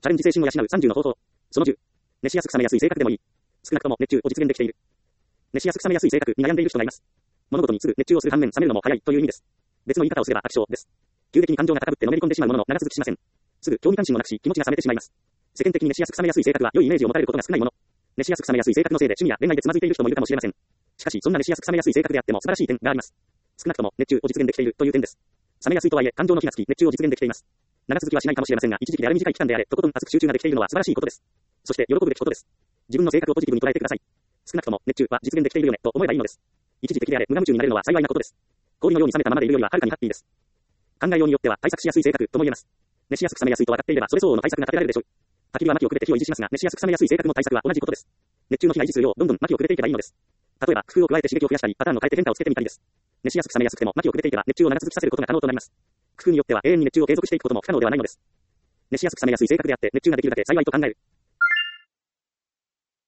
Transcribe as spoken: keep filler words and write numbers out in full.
チャレンジ精神を養うさんじゅうの方法。そのじゅう。熱しやすく冷めやすい性格でもいい。少なくとも熱中を実現できている。熱しやすく冷めやすい性格に悩んでいる人がいます。物事にすぐ熱中をする反面冷めるのも早いという意味です。別の言い方をすれば飽き性です。急激に感情が高ぶってのめり込んでしまうものの長続きしません。すぐ興味関心をなくし気持ちが冷めてしまいます。世間的に熱しやすく冷めやすい性格は良いイメージを持たれることが少ないもの。熱しやすく冷めやすい性格のせいで趣味や恋愛でつまずいている人もいるかもしれません。しかしそんな熱しやすく冷めやすい性格であっても素晴らしい点があります。少なくとも熱中を実現できているという点です。冷めやすいとはいえ感情の火がつき熱中を実現できています。長続きはしないかもしれませんが一時期である短い期間であれとことん熱く集中ができているのは素晴らしいことです。そして喜ぶべきことです。自分の性格をポジティブに捉えてください。少なくとも熱中は実現できているよねと思えばいいのです。一時的であれ無我夢中になれるのは幸いなことです。氷のように冷めたままでいるよりははるかにハッピーです。考えようによっては対策しやすい性格とも言えます。熱しやすく冷めやすいと分かっていればそれ相応の対策が立てられるでしょう。焚き火は薪をくれて火を維持しますが熱しやすく冷めやすい性格の対策は同じことです。熱中の火が維持するようどんどん薪をくれていけばいいのです。例えば工夫を加えて刺激を増やしたりパターンを変えて変化をつけてみたりです。熱しやすく冷めやすくても薪をくれていけば熱中を長続きさせることが可能となります。工夫によっては永遠に熱中を継続していくことも不可能ではないのです。熱しやすく冷めやすい性格であって熱中ができるだけ幸いと考える。